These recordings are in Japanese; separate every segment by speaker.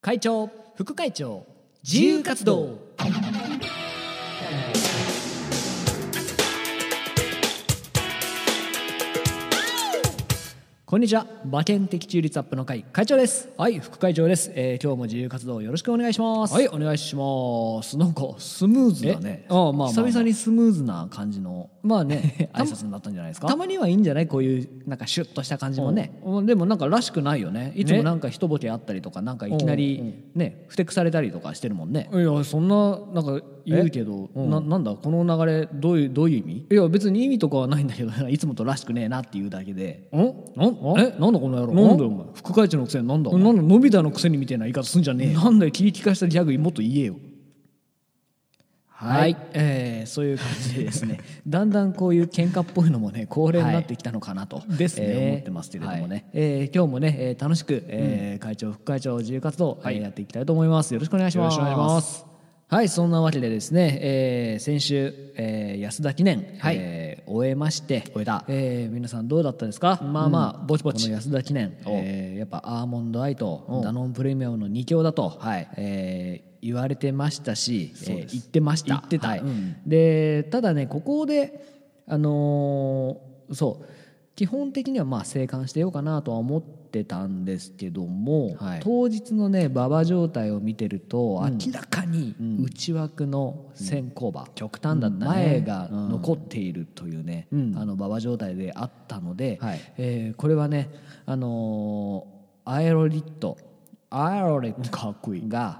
Speaker 1: 会長、副会長、自由活動。こんにちは。馬券的中率アップの会会長です。
Speaker 2: はい、副会長です。
Speaker 1: 今日も自由活動よろしくお願いします。
Speaker 2: はい、お願いします。なんかスムーズだね。
Speaker 1: 久々にスムーズな感じの
Speaker 2: まあね
Speaker 1: 挨拶になったんじゃないですか。
Speaker 2: たまにはいいんじゃない、こういうなんかシュッとした感じもね。
Speaker 1: でもなんからしくないよね。いつもなんか一ボケあったりとか、なんかいきなりねふてくされたりとかしてるもんね。
Speaker 2: いや、そんななんか言うけど、
Speaker 1: なんだこの流れどういう意味？
Speaker 2: いや別に意味とかはないんだけど、いつもとらしくねえなっていうだけで。
Speaker 1: なんだこの野郎。
Speaker 2: なんだよお前、副会長のくせになんだ。
Speaker 1: なんだのび太のくせにみたいな言い方すんじゃねえよ。
Speaker 2: なんだよ、切り利かしたギャグもっと言えよ。
Speaker 1: はい、そういう感じでですねだんだんこういう喧嘩っぽいのもね恒例になってきたのかなと、
Speaker 2: ですね、
Speaker 1: 思ってますけれどもね、今日もね、楽しく、会長副会長自由活動、やっていきたいと思います。よろしくお願いします。
Speaker 2: よろしくお願いします。
Speaker 1: はい、そんなわけでですね、先週、安田記念、終えまして
Speaker 2: 終えた。
Speaker 1: 皆さんどうだったですか？
Speaker 2: まあぼちぼち。
Speaker 1: この安田記念、やっぱアーモンドアイとダノンプレミアムの2強だと、言われてましたし、言ってました。
Speaker 2: 言ってた。
Speaker 1: でただねここでそう基本的にはまあ静観してようかなとは思ってたんですけども、当日のね馬場状態を見てると、明らかに内枠の先行馬、
Speaker 2: 極端だったね、
Speaker 1: 前が残っているというね、馬場状態であったので、これはねアエロリット
Speaker 2: かっこいい
Speaker 1: が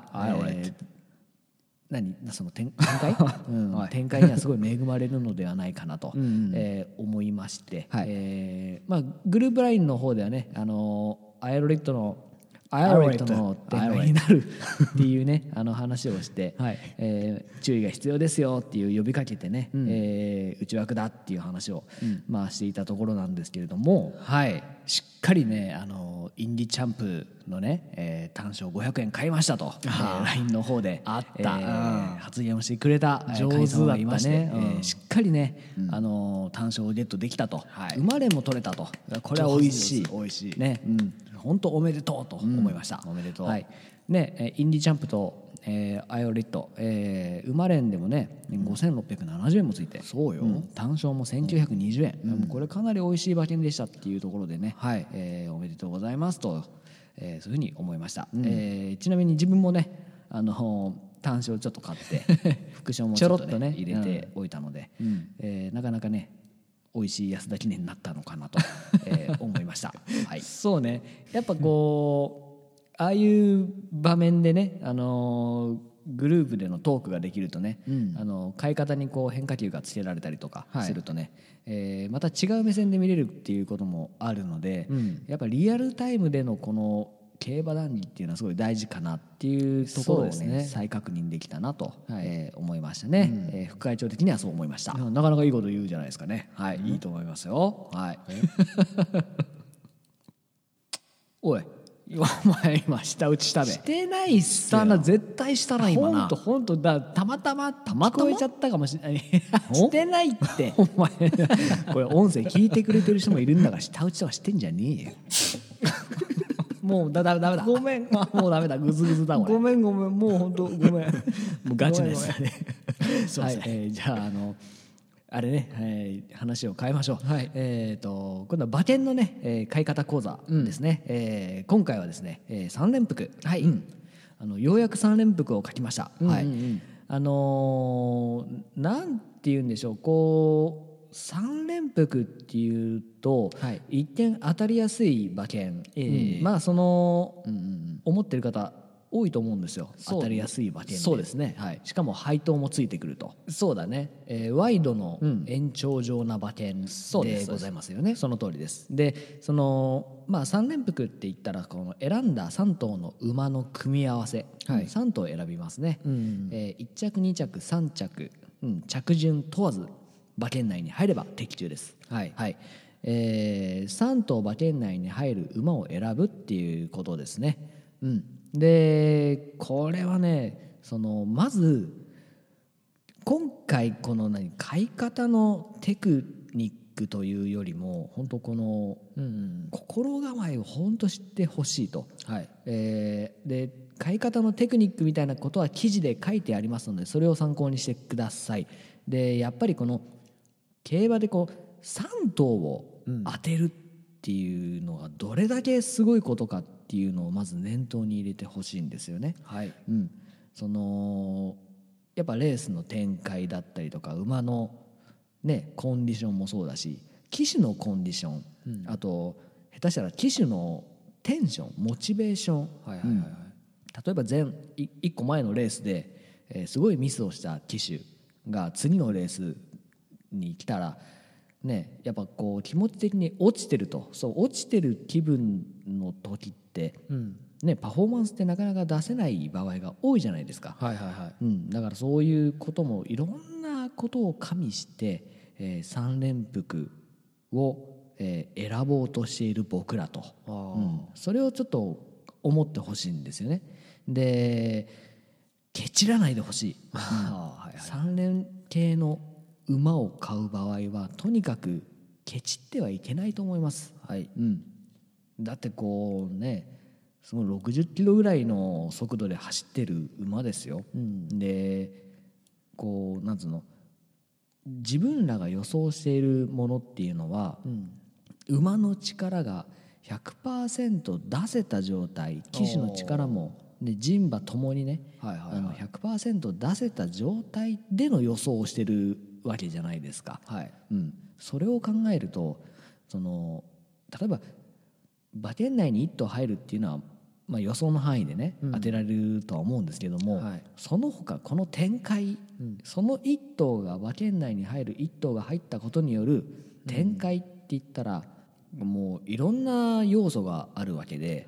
Speaker 1: その展開にはすごい恵まれるのではないかなと思いまして、グループラインの方ではねアエロレットの展開になるっていうね話をして、注意が必要ですよっていう呼びかけてね、内枠だっていう話をしていたところなんですけれども、しっかりねインディチャンプのね、単勝500円買いましたと、LINE の方で発言をしてくれた
Speaker 2: 上手だった
Speaker 1: ね、しっかりね、単勝をゲットできたと、馬連も取れたと、これは美味しいね、本当おめでとうと思いました。
Speaker 2: おめでとう。
Speaker 1: ね、インディチャンプと、アイオリット、馬連でもね5670円もついて、
Speaker 2: そうよ、
Speaker 1: 単勝も1920円、これかなり美味しい馬券でしたっていうところでね、おめでとうございますと、そういうふうに思いました。ちなみに自分もね単勝ちょっと買って副賞もちょっとね入れておいたので、なかなかね美味しい安田記念になったのかなと、思いました。
Speaker 2: そうね、
Speaker 1: やっぱこうああいう場面でね、グループでのトークができるとね、買い方にこう変化球がつけられたりとかするとね、また違う目線で見れるっていうこともあるので、やっぱリアルタイムでのこの競馬談義っていうのはすごい大事かなっていうところをね再確認できたなと、思いましたね。副会長的にはそう思いました。
Speaker 2: なかなかいいこと言うじゃないですかね。
Speaker 1: いいと思いますよ。おい、
Speaker 2: お前今舌打ちしたべ。
Speaker 1: してないっすよ。
Speaker 2: 絶対したな今な。
Speaker 1: ほんとだ、たまたま聞こえちゃったかもしれない。してないって
Speaker 2: お前
Speaker 1: これ音声聞いてくれてる人もいるんだから、舌打ちとかしてんじゃねえよ。もうダメだ。
Speaker 2: ごめん。
Speaker 1: もうダメだ。グズグズだ。
Speaker 2: ごめん。もう本当ごめん。もう
Speaker 1: ガチなやつだね。じゃああれね、話を変えましょう。今度は馬券のね、買い方講座ですね。今回はですね、3連複、ようやく3連複を書きました。なんて言うんでしょう、こう3連複っていうと、一見当たりやすい馬券、その、思ってる方多いと思うんですよ。当たりやすい馬券で。
Speaker 2: そうですね。
Speaker 1: しかも配当もついてくると。
Speaker 2: そうだね。
Speaker 1: ワイドの延長上な馬券でございますよね。その通りです。でその3連複って言ったらこの選んだ3頭の馬の組み合わせ、3頭選びますね。1着2着3着、着順問わず馬券内に入れば的中です。3頭馬券内に入る馬を選ぶっていうことですね。でこれはねまず今回この買い方のテクニックというよりも本当この心構えを本当知ってほしいと、はいで買い方のテクニックみたいなことは記事で書いてありますのでそれを参考にしてください。でやっぱりこの競馬でこう3頭を当てるっていうのがどれだけすごいことかっていうのをまず念頭に入れてほしいんですよね。はいそのやっぱレースの展開だったりとか馬のねコンディションもそうだし騎手のコンディション、あと下手したら騎手のテンションモチベーション、例えば1個前のレースで、すごいミスをした騎手が次のレースに来たらねやっぱこう気持ち的に落ちてるとそう落ちてる気分の時って、ね、パフォーマンスってなかなか出せない場合が多いじゃないですか。だからそういうこともいろんなことを加味して、3連複を、選ぼうとしている僕らと、それをちょっと思ってほしいんですよね。でケチらないでほしい。3連系の馬を買う場合はとにかくケチってはいけないと思います。だってこうねその60キロぐらいの速度で走ってる馬ですよ。でこうなんつうの自分らが予想しているものっていうのは、馬の力が 100% 出せた状態騎手の力もで人馬ともにね、100% 出せた状態での予想をしてるわけじゃないですか。それを考えるとその例えば馬券内に1頭入るっていうのは、予想の範囲でね、当てられるとは思うんですけども、その他この展開、その1頭が馬券内に入る1頭が入ったことによる展開って言ったら、もういろんな要素があるわけで、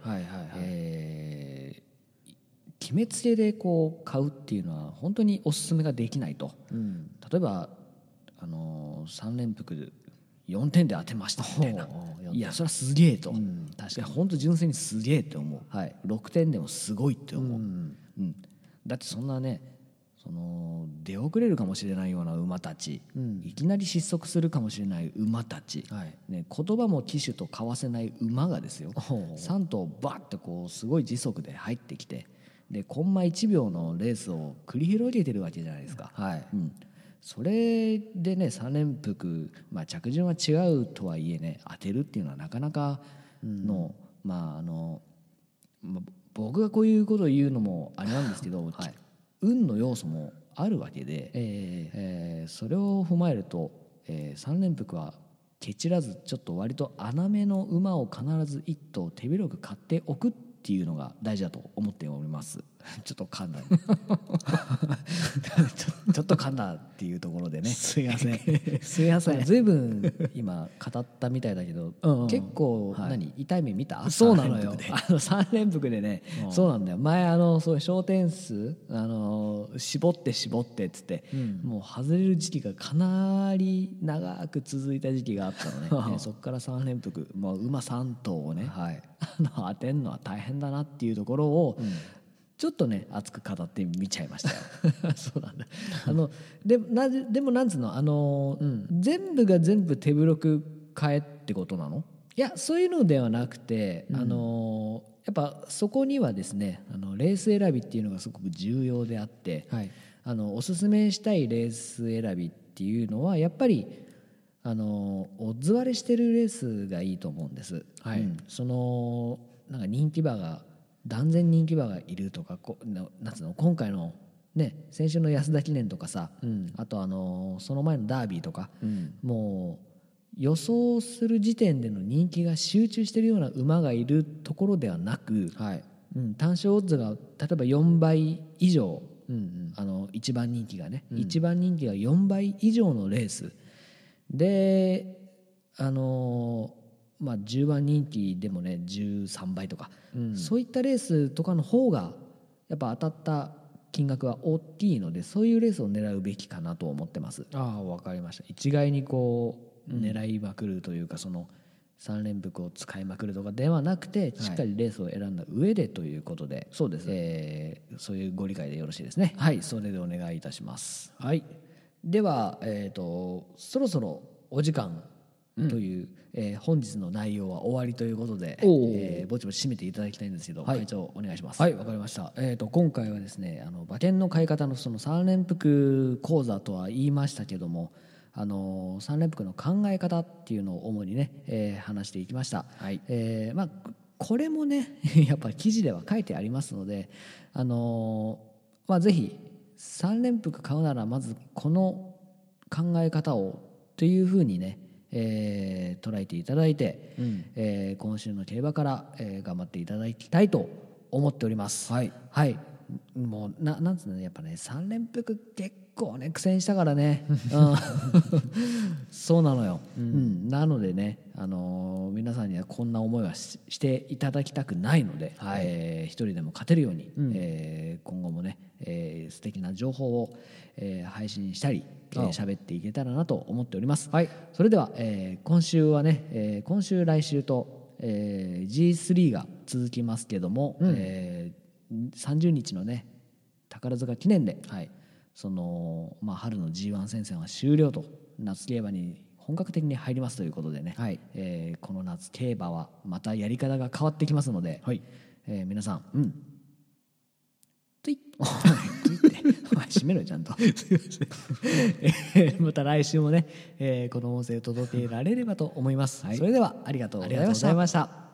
Speaker 1: 決めつけでこう買うっていうのは本当におすすめができないと。例えば3連複4点で当てましたみたいな、いやそれはすげえと、確かに本当純粋にすげえって思う、6点でもすごいって思う、だってそんなねその出遅れるかもしれないような馬たち、いきなり失速するかもしれない馬たち、言葉も騎手と交わせない馬がですよ3頭バッとこうすごい時速で入ってきてでコンマ1秒のレースを繰り広げてるわけじゃないですか。それでね3連複、着順は違うとはいえね当てるっていうのはなかなかの、僕がこういうことを言うのもあれなんですけど、運の要素もあるわけで、それを踏まえると、3連複はケチらずちょっと割と穴目の馬を必ず1頭手広く買っておくっていうのが大事だと思っております。ちょっと噛んだちょっと噛んだっていうところでね
Speaker 2: すいません
Speaker 1: すいません随分今語ったみたいだけど、結構痛い目見た？
Speaker 2: そうなのよ
Speaker 1: 3連複でね、そうなんだよ。前そういう小点数絞ってっつって、もう外れる時期がかなり長く続いた時期があったのねそこから3連複、馬3頭をね、当てるのは大変だなっていうところを、ちょっとね熱く語ってみちゃいましたよそうなんだ。でもなんつうの全部が全部手広く買えってことなの？いやそういうのではなくて、やっぱそこにはですねレース選びっていうのがすごく重要であって、おすすめしたいレース選びっていうのはやっぱりオッズ割れしてるレースがいいと思うんです。そのなんか人気馬が断然人気馬がいるとかなんつうの今回のね先週の安田記念とかさ、あとその前のダービーとか、もう予想する時点での人気が集中しているような馬がいるところではなく、単勝オッズが例えば4倍以上、一番人気がね、一番人気が4倍以上のレースで10番人気でもね13倍とか、そういったレースとかの方がやっぱ当たった金額は大きいのでそういうレースを狙うべきかなと思ってます。
Speaker 2: わかりました。
Speaker 1: 一概にこう狙いまくるというか、その3連複を使いまくるとかではなくてしっかりレースを選んだ上でということで、
Speaker 2: そうです、
Speaker 1: そういうご理解でよろしいですね。それでお願いいたします。では、そろそろお時間という、本日の内容は終わりということで、ぼちぼち締めていただきたいんですけど、会長お願いします。
Speaker 2: はい、わかりました。今回はですね、馬券の買い方のその3連複講座とは言いましたけども、3連複の考え方っていうのを主にね、話していきました。はい。これもねやっぱり記事では書いてありますので、ぜひ3連複買うならまずこの考え方をというふうにね、捉えていただいて、今週の競馬から、頑張っていただきたいと思っております。はい、はい、もうなんつうのね、やっぱね3連複結構ね苦戦したからね、そうなのよ、なのでね、皆さんにはこんな思いはしていただきたくないので、一人でも勝てるように、今後もね、素敵な情報を、配信したり喋っていけたらなと思っております。はい、それでは、今週はね、今週来週と、G3 が続きますけども、30日のね宝塚記念で、その春の G1 戦線は終了と、夏競馬に本格的に入りますということでね、この夏競馬はまたやり方が変わってきますので、皆さん、ツイッ閉めろよちゃんとまた来週もね、この音声を届けられればと思います。それではありがとうございました。